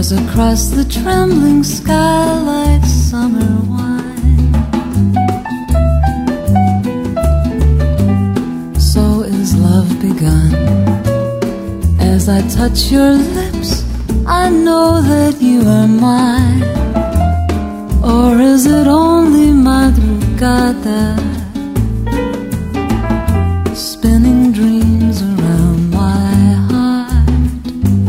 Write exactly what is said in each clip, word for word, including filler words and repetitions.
pours across the trembling sky like summer wine. So is love begun. As I touch your lips, I know that you are mine. Or is it only madrugada, spinning dreams around my heart?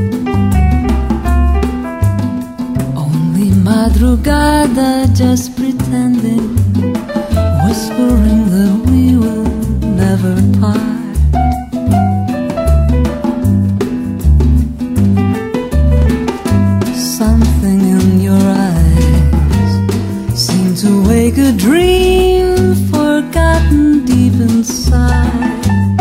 Only madrugada, just pretending, whispering that we will never part. Something in your eyes seemed to wake a dream forgotten deep inside.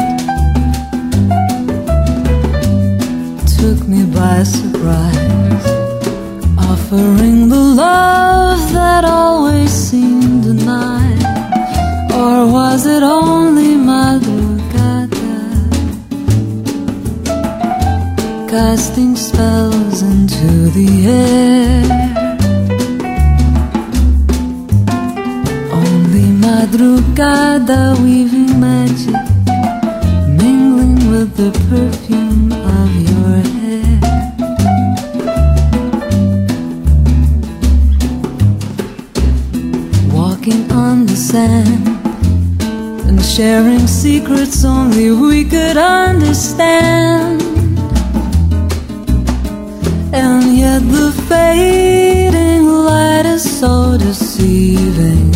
Took me by surprise, offering the love that always seemed denied. Or was it only madrugada, casting spells into the air? Only madrugada, weaving magic, mingling with the perfume of your hair. Walking on the sand and sharing secrets only we could understand. And yet the fading light is so deceiving.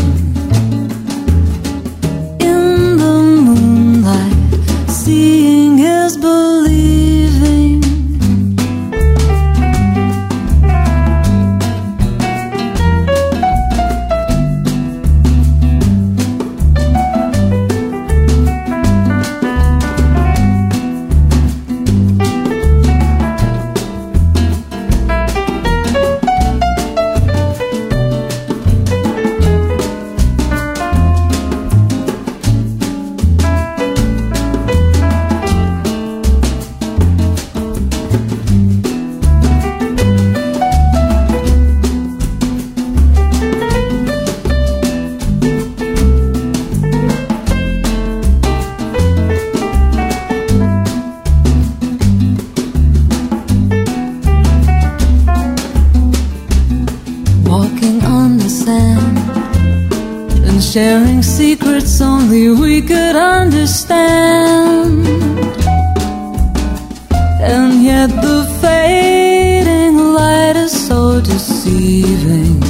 In the moonlight, seeing is believing. Walking on the sand and sharing secrets only we could understand. And yet the fading light is so deceiving.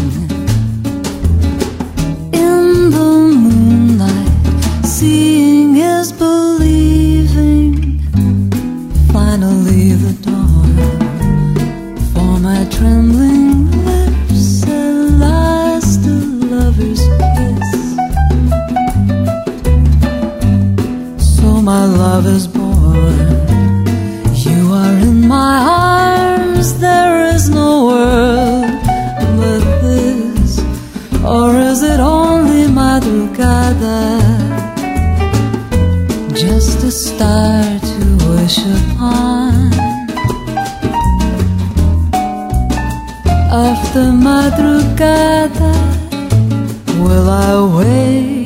In the moonlight, seeing is believing. Finally the dawn for my trembling lips, at last a lover's kiss. So my love is born, you are in my arms, there is no world but this. Or is it only madrugada, just a star to wish upon? After madrugada, will I wait